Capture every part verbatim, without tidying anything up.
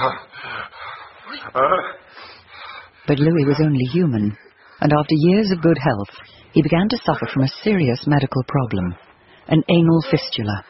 But Louis was only human, and after years of good health, he began to suffer from a serious medical problem, an anal fistula.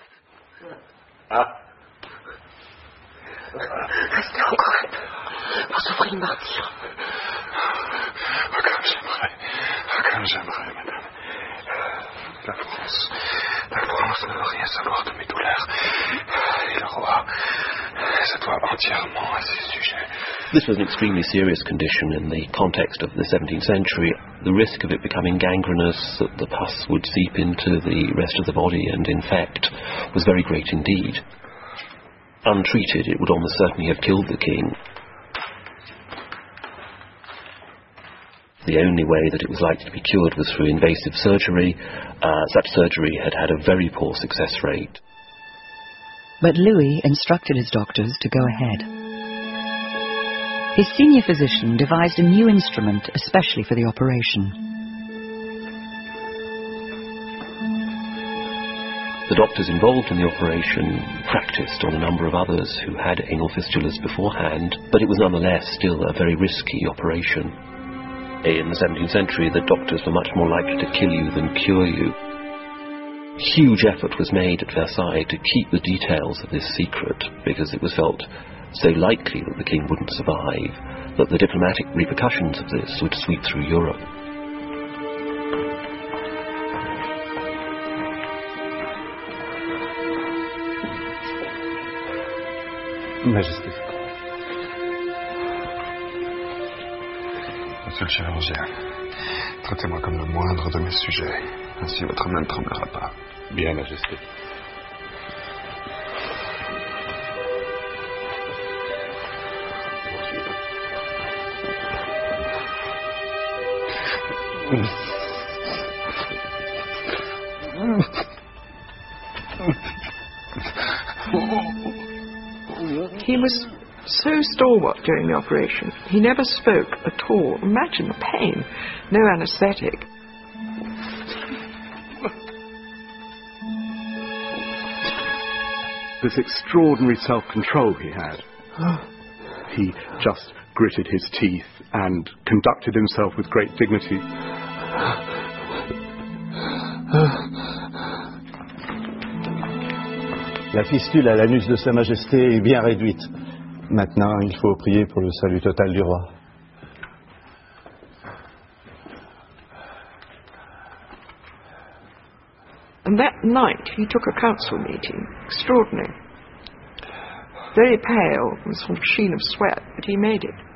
Restez encore un peu. Vous souffrez le martyre. Comme j'aimerais, comme j'aimerais, madame. La France, la France ne veut rien savoir de mes douleurs. Et le roi s'addoit entièrement à ces sujets. This was an extremely serious condition in the context of the seventeenth century. The risk of it becoming gangrenous, that the pus would seep into the rest of the body and infect, was very great indeed. Untreated, it would almost certainly have killed the king. The only way that it was likely to be cured was through invasive surgery. Uh, such surgery had had a very poor success rate. But Louis instructed his doctors to go ahead. His senior physician devised a new instrument especially for the operation. The doctors involved in the operation practiced on a number of others who had anal fistulas beforehand, but it was nonetheless still a very risky operation. In the seventeenth century, the doctors were much more likely to kill you than cure you. Huge effort was made at Versailles to keep the details of this secret, because it was felt so likely that the king wouldn't survive, that the diplomatic repercussions of this would sweep through Europe. Majesté. Monsieur le chirurgien, traitez-moi comme le moindre de mes sujets. Ainsi votre main ne tremblera pas. Bien, Majesté. He was so stalwart during the operation. He never spoke at all. Imagine the pain. No anaesthetic. This extraordinary self-control he had. He just gritted his teeth and conducted himself with great dignity. La fistule à l'anus de Sa Majesté est bien réduite. Maintenant, il faut prier pour le salut total du roi. And that night he took a council meeting. Extraordinary. Very pale and sort of sheen of sweat, but he made it.